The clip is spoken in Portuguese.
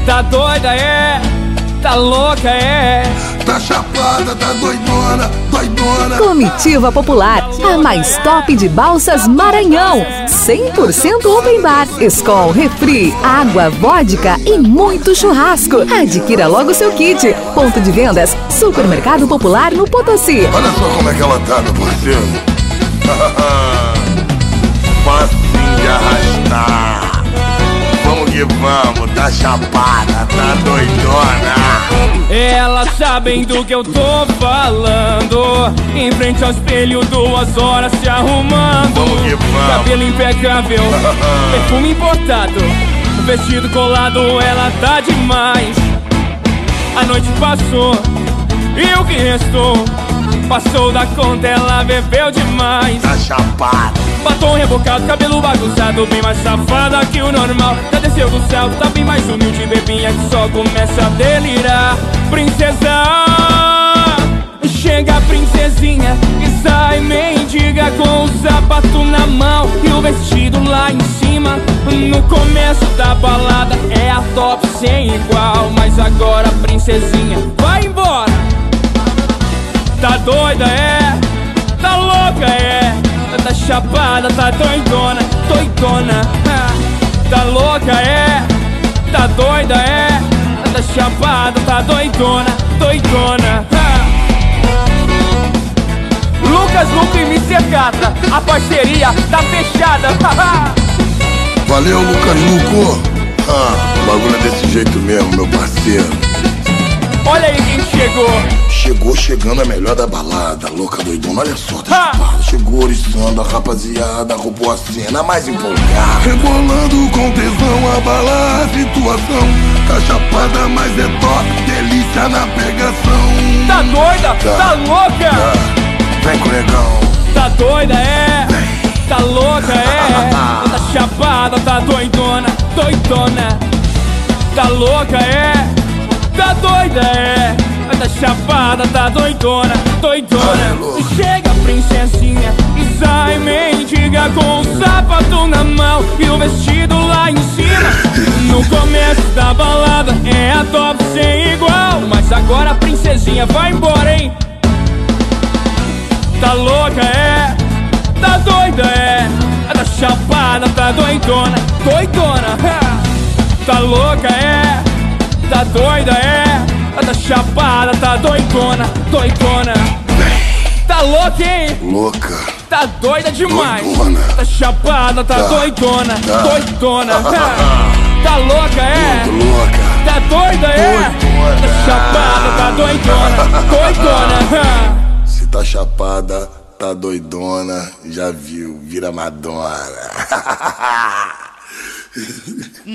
Tá doida, é? Tá louca, é? Tá chapada, tá doidona, doidona. Comitiva Popular, a mais top de Balsas Maranhão. 100% open bar, Skol, refri, água, vodka e muito churrasco. Adquira logo seu kit. Ponto de vendas, Supermercado Popular no Potosí. Olha só como é que ela tá, meu parceiro. Facinho de arrastar. Vamos que vamos, tá chapada, tá doidona. Elas sabem do que eu tô falando. Em frente ao espelho, 2 horas se arrumando. Vamos que vamos. Cabelo impecável, perfume importado, vestido colado, ela tá demais. A noite passou e o que restou passou da conta, ela bebeu demais. Tá chapada. Batom rebocado, cabelo bagunçado, bem mais safada que o normal. Já desceu do céu, tá bem mais humilde, bebinha que só começa a delirar. Princesa, chega a princesinha e sai mendiga com o sapato na mão e o vestido lá em cima. No começo da balada é a top sem igual, mas agora a princesinha vai embora. Tá doida, é? Tá louca, é? Tá chapada, tá doidona, doidona. Tá louca, é? Tá doida, é? Tá chapada, tá doidona, doidona. Lucas Luco e Mr. Catra, a parceria tá fechada. Valeu, Lucas Luco. O bagulho é desse jeito mesmo, meu parceiro. Olha aí quem chegou. Chegou chegando a melhor da balada, louca doidona, olha só, tá chapada. Chegou oriçando a rapaziada, roubou a cena mais empolgada. Rebolando com tesão, abalar a situação. Tá chapada, mas é top, delícia na pegação. Tá doida? Tá louca? Vem com o negão. Tá doida, é? Tá louca, é? Tá chapada, tá doidona, doidona. Tá louca, é? Tá doida, é? Tá chapada, tá doidona, doidona. Chega a princesinha e sai mendiga com o sapato na mão e o vestido lá em cima. No começo da balada é a top sem igual, mas agora a princesinha vai embora, hein? Tá louca, é? Tá doida, é? Tá chapada, tá doidona, doidona. Tá louca, é? Tá doida, é? Tá chapada, tá doidona, doidona. Tá louca, hein? Louca. Tá doida demais. Doidona. Tá chapada, tá doidona, doidona. Tá louca, é? Muito louca. Tá doida, é? Doidona. Tá chapada, tá doidona, doidona. Se tá chapada, tá doidona, já viu, vira Madonna.